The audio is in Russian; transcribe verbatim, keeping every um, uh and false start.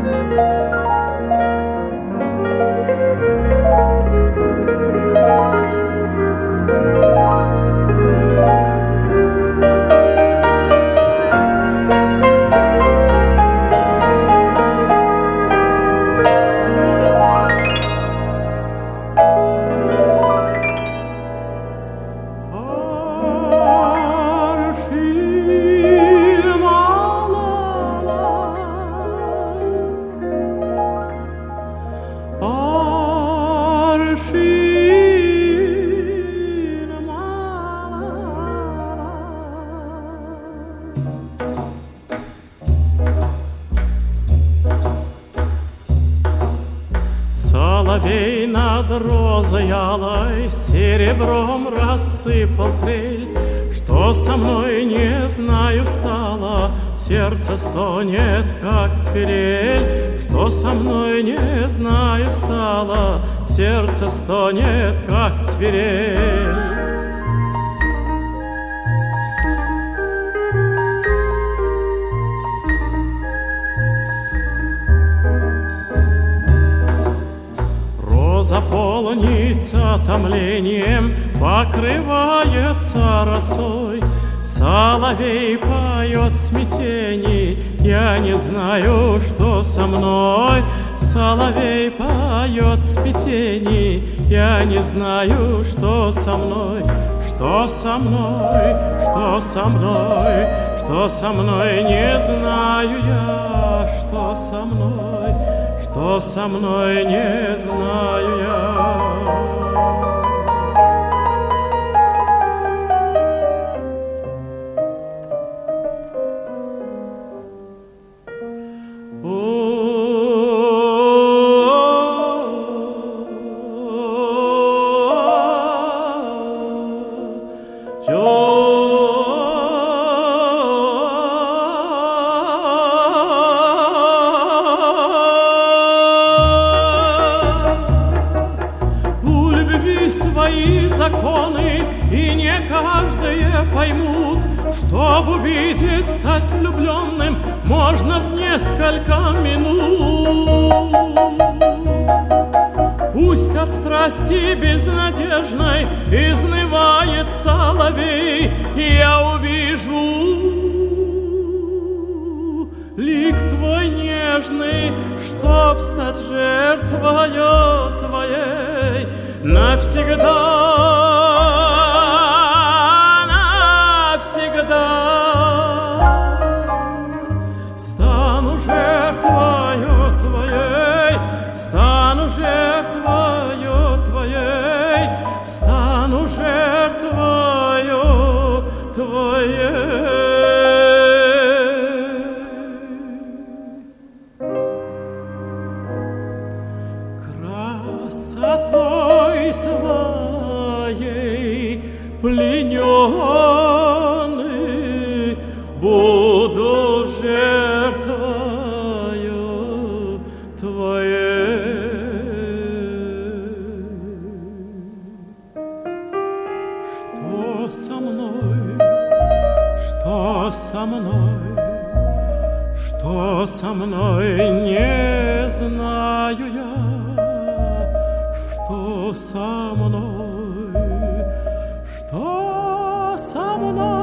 Соловей над розой алой серебром рассыпал трель. Что со мной, не знаю, стало, сердце стонет, как свирель. Что со мной, не знаю, стало, сердце стонет, как свирель. Заполнится томлением, покрывается росой. Соловей поет в смятении, я не знаю, что со мной. Соловей поет в смятении, я не знаю, что со мной. Что со мной, что со мной, что со мной, не знаю я, что со мной. Что со мной, не знаю я. Свои законы, и не каждые поймут. Чтоб увидеть, стать влюбленным, можно в несколько минут. Пусть от страсти безнадежной изнывает соловей, и я увижу лик твой нежный, чтоб стать жертвою твоей. Навсегда, навсегда стану жертвою твоей, стану жертвою твоей, стану жертвою твоей. Красотой твоей плененный буду жертвою твоей. Что со мной, что со мной, что со мной, не знаю я. Что со мной, что со мной.